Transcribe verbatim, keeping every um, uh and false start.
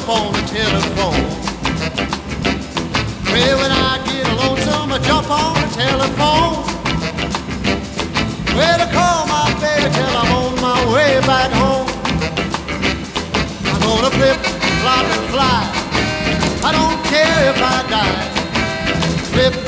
jump on the telephone. Well, when I get lonesome, I jump on the telephone. Well, I call my baby till I'm on my way back home. I'm gonna flip, flop, and fly. I don't care if I die. Flip,